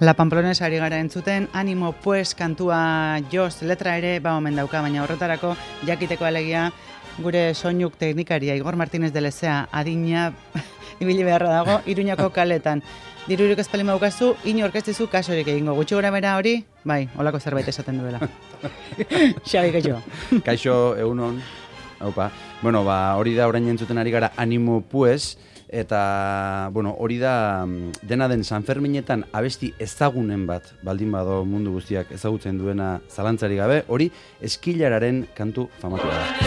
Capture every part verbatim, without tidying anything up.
La Pamplones ari gara entzuten, Animo Pues kantua joz, letra ere ba omen dauka, baina horretarako jakiteko alegia gure soinuk teknikaria Igor Martínez de Lezea adina ibili beharra dago Iruñako kaletan. Dirurik ez palima daukazu, inor ez dizu kasorik egingo. Gutxi gora bera hori, bai, holako zerbait esaten duela. Xabi, kaixo. Kaixo, egunon. Haupa. Bueno, ba, hori da orain entzuten ari gara Animo Pues, eta, bueno, hori da dena den San Ferminetan abesti ezagunen bat, baldin bado mundu guztiak ezagutzen duena zalantzari gabe, hori Eskilararen kantu famatu da.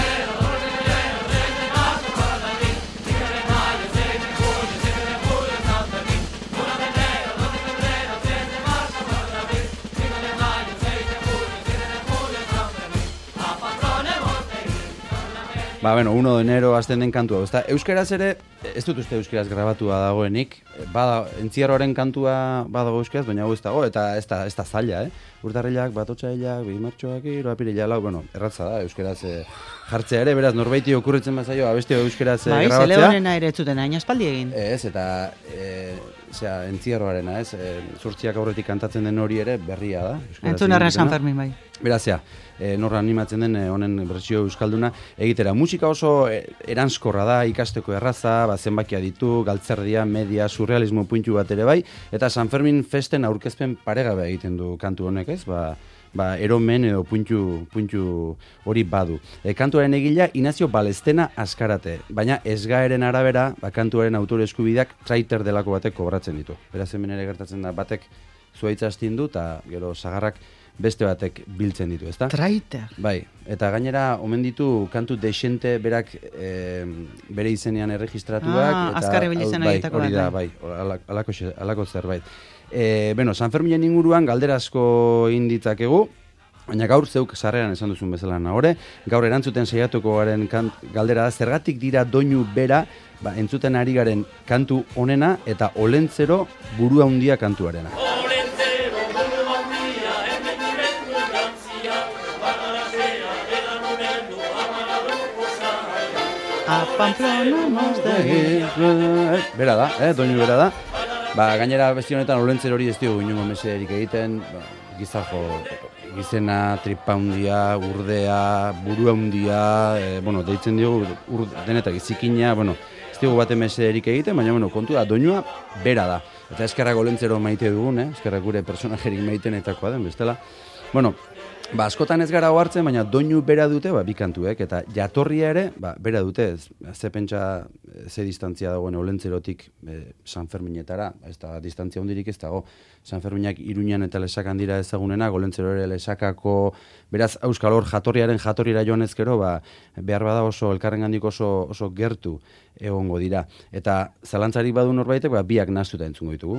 Ba, bueno, uno de enero azten den kantua. Ezta, euskaraz ere, ez dut uste euskaraz grabatua dagoenik, bada, entzierroaren kantua badago euskaraz, baina hau ez dago, eta ez da, ez da zaila, eh? Urtarrilak, batotxailak, bi martxoak, hiru apirila, lau, bueno, erratza da, euskaraz eh, jartzea ere, beraz, norbaiti okurritzen bazaio, abesti euskaraz eh, bai, grabatzea. Bai, zele honena ere etzuten, hain aspaldi egin. Ez, eta, e, zera, entzierroarena, ez, e, zurtziak aurretik kantatzen den hori ere berria da. Entzun arren San Fermin, bai. Beraz, ja, e, norra animatzen den e, honen bertsio euskalduna egitera. Musika oso e, eranskorra da, ikasteko erraza, ba, zenbakia ditu, galtzerdia, media, surrealismo puntu bat ere bai, eta San Fermin festen aurkezpen paregabe egiten du kantu honek, ez? Ba, ba, eromen edo puntu, puntu hori badu. E, kantuaren egila Inazio Balestena Azkarate, baina ezgaeren arabera, ba, kantuaren autore eskubideak traiter delako batek kobratzen ditu. Beraz, hemen ere gertatzen da, batek zuaitza astin du, eta gero sagarrak beste batek biltzen ditu, ezta? Traiter. Bai, eta gainera omen ditu kantu desente berak e, bere izenean erregistratuak. Ah, azkarri bilizan bai, egitako hori da, bai, alako, alako zerbait. E, bueno, San Ferminen inguruan galderazko inditzakegu, baina gaur zeuk sarreran esan duzun bezala nahore, gaur erantzuten saiatuko garen kant, galdera da, zergatik dira doinu bera, ba, entzuten ari garen kantu onena eta olentzero burua handia kantuarena. A Pamplona mos de... Bera da, eh, doinu bera da. Ba, gainera besti honetan olentzer hori ez diogu inongo mesederik egiten, ba, gizarjo, gizena, tripa hundia, urdea, burua hundia, e, bueno, deitzen diogu, ur, denetak izikina, bueno, ez diogu bate mesederik egiten, baina, bueno, kontu da, doinua bera da. Eta eskerrak olentzero maite dugun, eh, eskerrak gure personajerik maitenetakoa den, bestela. Bueno, ba, askotan ez gara ohartzen, baina doinu bera dute, ba, bi kantuek, eta jatorria ere, ba, bera dute, ez, ze pentsa, ze distantzia dagoen olentzerotik e, San Ferminetara, ez da, distantzia hundirik ez dago, San Ferminak Iruñan eta Lesakan dira ezagunena, olentzero ere Lesakako, beraz, Euskal Hor jatorriaren jatorrira joan ezkero, ba, behar bada oso, elkarren gandik oso, oso gertu egongo dira, eta zalantzarik badu norbaitek, ba, biak nahastuta entzungo ditugu.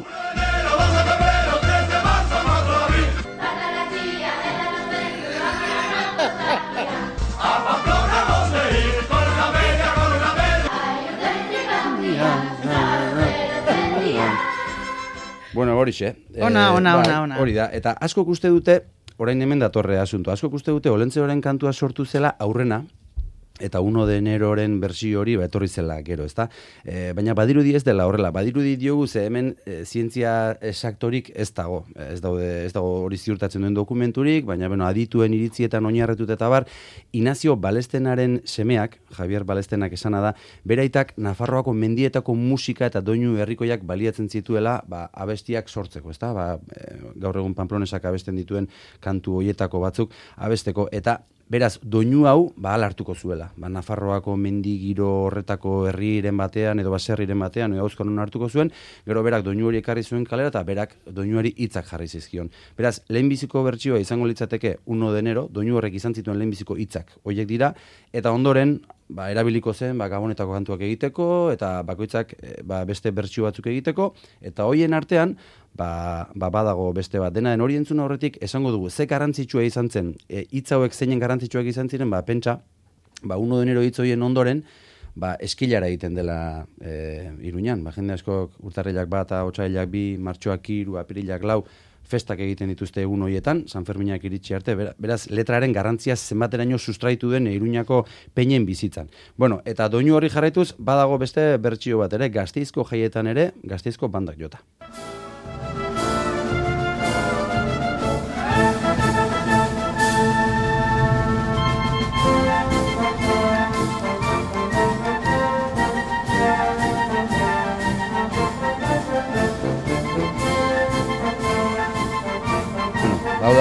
Bueno, horixe. Ona, ona, ona, ona. Hori da, eta askok uste dute, orain hemen datorre asunto, askok uste dute olentzeroren kantua sortu zela aurrena, eta uno de eneroren bersio hori ba, etorri zela gero, ezta? E, baina badirudi ez dela horrela, badirudi diogu ze hemen e, zientzia esaktorik ez dago, ez daude, ez dago hori ziurtatzen duen dokumenturik, baina bueno, adituen iritzietan oinarretut eta bar, Inazio Balestenaren semeak, Javier Balestenak esana da, beraitak Nafarroako mendietako musika eta doinu herrikoiak baliatzen zituela, ba, abestiak sortzeko, ezta? Ba, e, gaur egun Pamplonesak abesten dituen kantu hoietako batzuk abesteko, eta beraz, doinu hau, ba, hartuko zuela. Ba, Nafarroako mendigiro horretako herriren batean, edo baserriren batean, edo auskonon hartuko zuen, gero berak doinu hori ekarri zuen kalera, eta berak doinuari hitzak jarri zizkion. Beraz, lehenbiziko bertsioa izango litzateke uno de enero, doinu horrek izan zituen lehenbiziko hitzak hoiek dira, eta ondoren, ba, erabiliko zen, ba, gabonetako kantuak egiteko, eta bakoitzak ba, beste bertsio batzuk egiteko, eta hoien artean, ba, ba badago beste bat. Dena den hori entzun horretik, esango dugu, ze garrantzitsua izan zen, e, hitz hauek zeinen garrantzitsuak izan ziren, ba, pentsa, ba, uno de enero hitz hoien ondoren, ba, eskilara egiten dela e, Iruñan. Ba, jende askok urtarrilak bat, otsailak bi, martxoak hiru, apirilak lau, festak egiten dituzte egun hoietan, San Ferminak iritsi arte, beraz, letraren garrantzia zenbateraino sustraitu den Iruñako peinen bizitzan. Bueno, eta doinu hori jarraituz, badago beste bertsio bat ere, Gasteizko jaietan ere, Gasteizko bandak jota.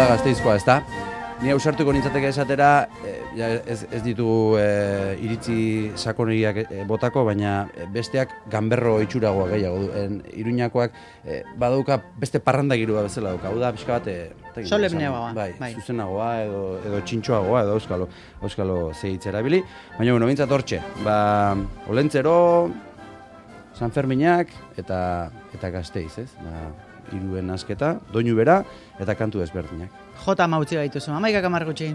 da Gasteizkoa, ezta? Ni ausartuko nintzateke esatera, e, ja, ez, ez ditu e, iritzi sakoneriak e, botako, baina besteak ganberro itxuragoa gehiago du. En, Iruñakoak e, badauka beste parranda girua bezala dauka. Hau da, pixka bat... E, solemneagoa. Bai, bai, zuzenagoa edo, edo txintxoagoa edo euskalo, euskalo zehitz erabili. Baina, bueno, bintzat hortxe. Ba, Olentzero, San Ferminak eta, eta Gasteiz, ez? Ba, iruen asketa, doinu bera eta kantu ezberdinak. Jota mautzi gaituzu, amaikak amar gutxi.